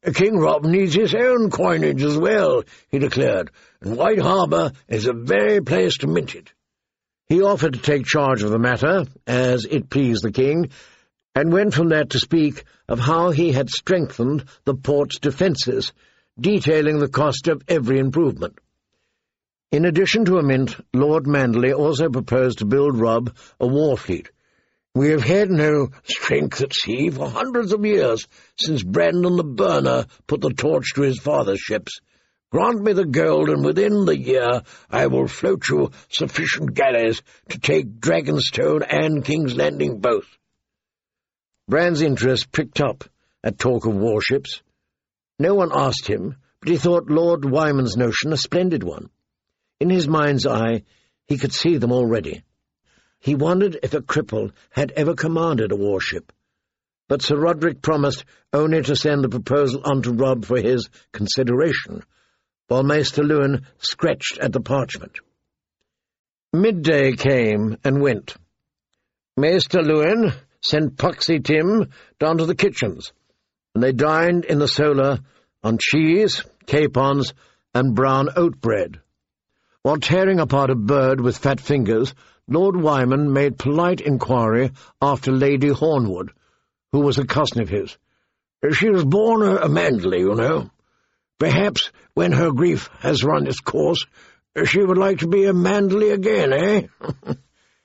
King Rob needs his own coinage as well, he declared, and White Harbour is a very place to mint it. He offered to take charge of the matter, as it pleased the king, and went from that to speak of how he had strengthened the port's defences, detailing the cost of every improvement. In addition to a mint, Lord Manderley also proposed to build Rob a war fleet. "We have had no strength at sea for hundreds of years, since Brandon the Burner put the torch to his father's ships. Grant me the gold, and within the year I will float you sufficient galleys to take Dragonstone and King's Landing both." Bran's interest pricked up at talk of warships. No one asked him, but he thought Lord Wyman's notion a splendid one. In his mind's eye he could see them already. He wondered if a cripple had ever commanded a warship, but Sir Roderick promised only to send the proposal on to Rob for his consideration, while Maester Lewin scratched at the parchment. Midday came and went. Maester Lewin sent Puxy Tim down to the kitchens, and they dined in the solar on cheese, capons, and brown oat bread. While tearing apart a bird with fat fingers, Lord Wyman made polite inquiry after Lady Hornwood, who was a cousin of his. "She was born a Manderley, you know. Perhaps, when her grief has run its course, she would like to be a Manderley again, eh?"